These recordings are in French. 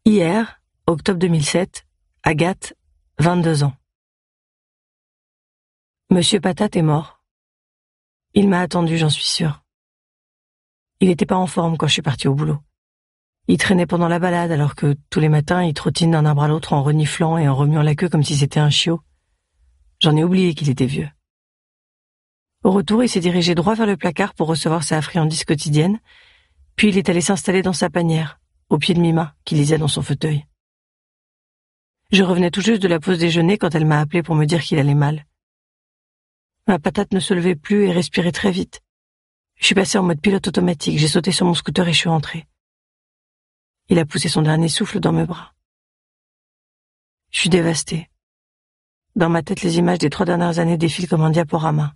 Hier, octobre 2007, Agathe, 22 ans. Monsieur Patate est mort. Il m'a attendu, j'en suis sûre. Il n'était pas en forme quand je suis partie au boulot. Il traînait pendant la balade alors que, tous les matins, il trottine d'un arbre à l'autre en reniflant et en remuant la queue comme si c'était un chiot. J'en ai oublié qu'il était vieux. Au retour, il s'est dirigé droit vers le placard pour recevoir sa friandise quotidienne, puis il est allé s'installer dans sa panière, au pied de Mima, qui lisait dans son fauteuil. Je revenais tout juste de la pause déjeuner quand elle m'a appelé pour me dire qu'il allait mal. Ma patate ne se levait plus et respirait très vite. Je suis passée en mode pilote automatique, j'ai sauté sur mon scooter et je suis rentrée. Il a poussé son dernier souffle dans mes bras. Je suis dévastée. Dans ma tête, les images des 3 dernières années défilent comme un diaporama.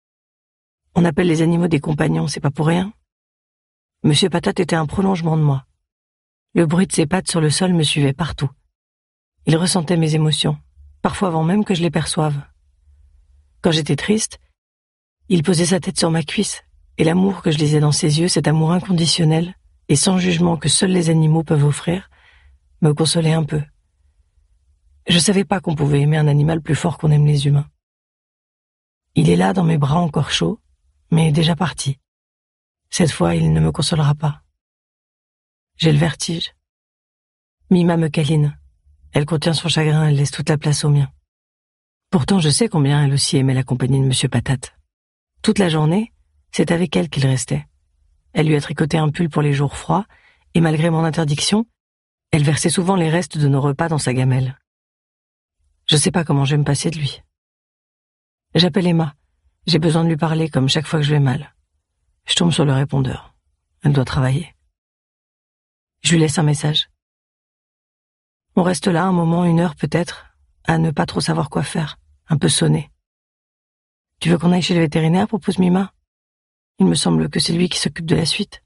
On appelle les animaux des compagnons, c'est pas pour rien. Monsieur Patate était un prolongement de moi. Le bruit de ses pattes sur le sol me suivait partout. Il ressentait mes émotions, parfois avant même que je les perçoive. Quand j'étais triste, il posait sa tête sur ma cuisse, et l'amour que je lisais dans ses yeux, cet amour inconditionnel et sans jugement que seuls les animaux peuvent offrir, me consolait un peu. Je savais pas qu'on pouvait aimer un animal plus fort qu'on aime les humains. Il est là dans mes bras encore chauds, mais déjà parti. Cette fois, il ne me consolera pas. J'ai le vertige. Mima me câline. Elle contient son chagrin, elle laisse toute la place au mien. Pourtant, je sais combien elle aussi aimait la compagnie de Monsieur Patate. Toute la journée, c'est avec elle qu'il restait. Elle lui a tricoté un pull pour les jours froids, et malgré mon interdiction, elle versait souvent les restes de nos repas dans sa gamelle. Je sais pas comment je vais me passer de lui. J'appelle Emma. J'ai besoin de lui parler comme chaque fois que je vais mal. Je tombe sur le répondeur. Elle doit travailler. Je lui laisse un message. On reste là un moment, 1 heure peut-être, à ne pas trop savoir quoi faire, un peu sonné. Tu veux qu'on aille chez le vétérinaire, propose Mima? Il me semble que c'est lui qui s'occupe de la suite.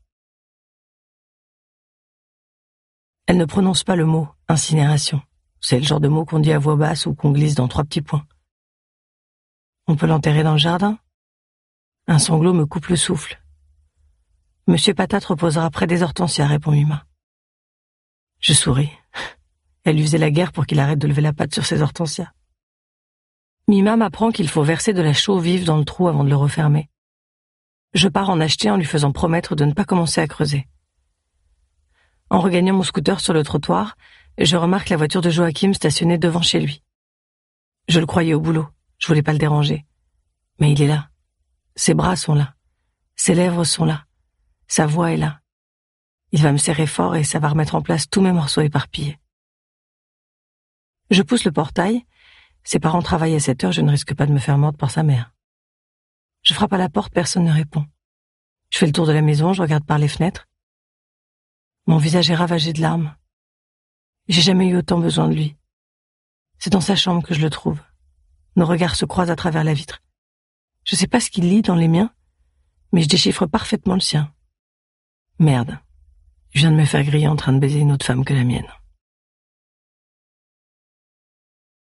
Elle ne prononce pas le mot « incinération ». C'est le genre de mot qu'on dit à voix basse ou qu'on glisse dans 3 petits points. On peut l'enterrer dans le jardin? Un sanglot me coupe le souffle. Monsieur Patate reposera près des hortensias, répond Mima. Je souris. Elle lui faisait la guerre pour qu'il arrête de lever la patte sur ses hortensias. Mima m'apprend qu'il faut verser de la chaux vive dans le trou avant de le refermer. Je pars en acheter en lui faisant promettre de ne pas commencer à creuser. En regagnant mon scooter sur le trottoir, je remarque la voiture de Joachim stationnée devant chez lui. Je le croyais au boulot, je voulais pas le déranger. Mais il est là. Ses bras sont là. Ses lèvres sont là. Sa voix est là. Il va me serrer fort et ça va remettre en place tous mes morceaux éparpillés. Je pousse le portail. Ses parents travaillent à 7 heures, je ne risque pas de me faire mordre par sa mère. Je frappe à la porte, personne ne répond. Je fais le tour de la maison, je regarde par les fenêtres. Mon visage est ravagé de larmes. J'ai jamais eu autant besoin de lui. C'est dans sa chambre que je le trouve. Nos regards se croisent à travers la vitre. Je sais pas ce qu'il lit dans les miens, mais je déchiffre parfaitement le sien. Merde. Je viens de me faire griller en train de baiser une autre femme que la mienne.